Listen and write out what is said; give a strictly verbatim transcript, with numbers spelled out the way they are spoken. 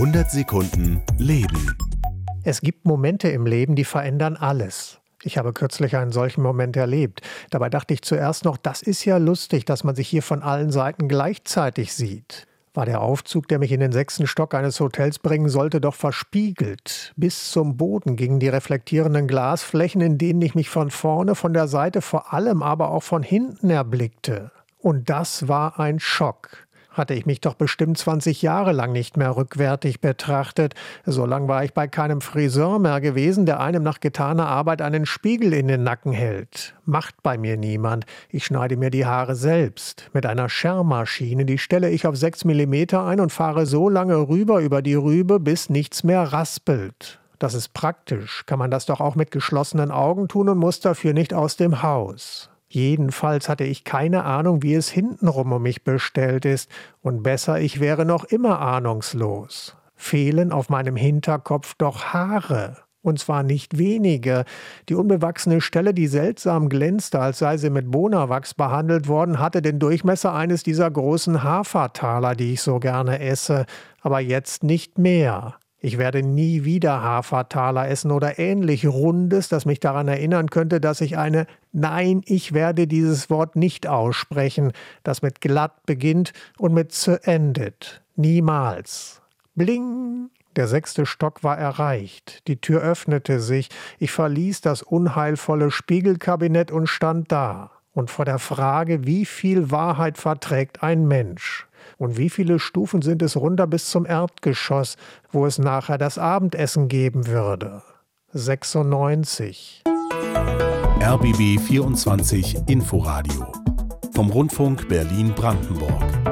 hundert Sekunden Leben. Es gibt Momente im Leben, die verändern alles. Ich habe kürzlich einen solchen Moment erlebt. Dabei dachte ich zuerst noch, das ist ja lustig, dass man sich hier von allen Seiten gleichzeitig sieht. War der Aufzug, der mich in den sechsten Stock eines Hotels bringen sollte, doch verspiegelt. Bis zum Boden gingen die reflektierenden Glasflächen, in denen ich mich von vorne, von der Seite, vor allem aber auch von hinten erblickte. Und das war ein Schock. Hatte ich mich doch bestimmt zwanzig Jahre lang nicht mehr rückwärtig betrachtet. So lang war ich bei keinem Friseur mehr gewesen, der einem nach getaner Arbeit einen Spiegel in den Nacken hält. Macht bei mir niemand. Ich schneide mir die Haare selbst. Mit einer Schermaschine, die stelle ich auf sechs Millimeter ein und fahre so lange rüber über die Rübe, bis nichts mehr raspelt. Das ist praktisch. Kann man das doch auch mit geschlossenen Augen tun und muss dafür nicht aus dem Haus. Jedenfalls hatte ich keine Ahnung, wie es hintenrum um mich bestellt ist. Und besser, ich wäre noch immer ahnungslos. Fehlen auf meinem Hinterkopf doch Haare. Und zwar nicht wenige. Die unbewachsene Stelle, die seltsam glänzte, als sei sie mit Bonawachs behandelt worden, hatte den Durchmesser eines dieser großen Hafertaler, die ich so gerne esse. Aber jetzt nicht mehr. Ich werde nie wieder Hafertaler essen oder ähnlich Rundes, das mich daran erinnern könnte, dass ich eine, nein, ich werde dieses Wort nicht aussprechen, das mit glatt beginnt und mit zu endet. Niemals. Bling! Der sechste Stock war erreicht. Die Tür öffnete sich. Ich verließ das unheilvolle Spiegelkabinett und stand da. Und vor der Frage, wie viel Wahrheit verträgt ein Mensch? Und wie viele Stufen sind es runter bis zum Erdgeschoss, wo es nachher das Abendessen geben würde? sechsundneunzig. R B B vierundzwanzig Inforadio vom Rundfunk Berlin-Brandenburg.